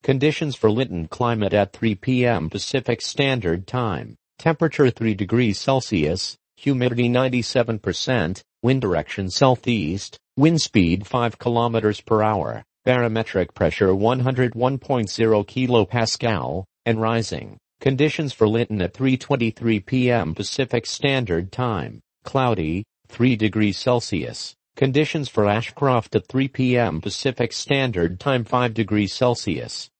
Conditions for Lytton. Climate at 3 p.m. Pacific Standard Time. Temperature 3 degrees Celsius. Humidity 97%. Wind direction southeast. Wind speed 5 kilometers per hour. Barometric pressure 101.0 kilopascal, and rising. Conditions for Lytton at 3:23 p.m. Pacific Standard Time. Cloudy, 3 degrees Celsius. Conditions for Ashcroft at 3 p.m. Pacific Standard Time. 5 degrees Celsius.